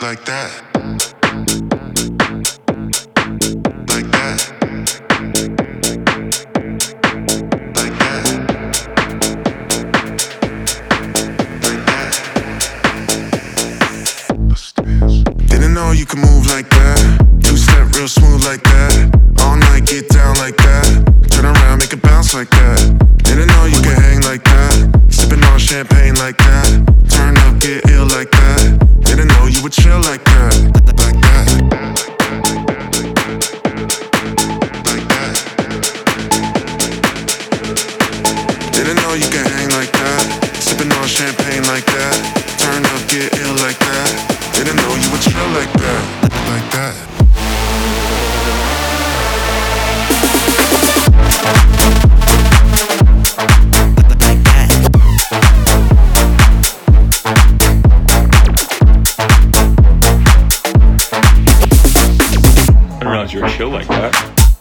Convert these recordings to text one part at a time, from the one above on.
like that, like that, like that, like that. Let's dance. Didn't know you could move like that. Two-step real smooth like that. All night get down like that. Turn around, make it bounce like that. Didn't know you could hang like that. Sipping on champagne like that. Turn up, get ill like that. Didn't know you would chill like that. Like that. Like that. Didn't know you could hang like that. Sipping on champagne like that. Turn up, get ill like that. Didn't know you would chill like that. Like that. You're chill like that.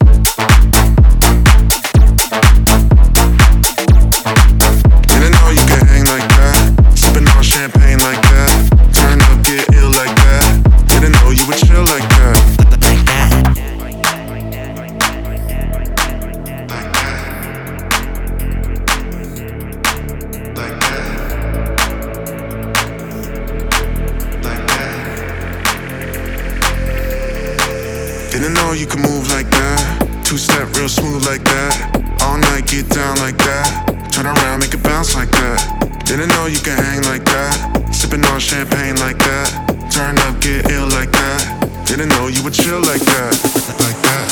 Didn't know you could hang like that. Sipping on champagne like that. Turn up, get ill like that. Didn't know you would chill like that. Like that. Like that. Like that. Like that. Didn't know you could move like that. Two-step real smooth like that. All night get down like that. Turn around, make it bounce like that. Didn't know you could hang like that. Sipping on champagne like that. Turn up, get ill like that. Didn't know you would chill like that. Like that.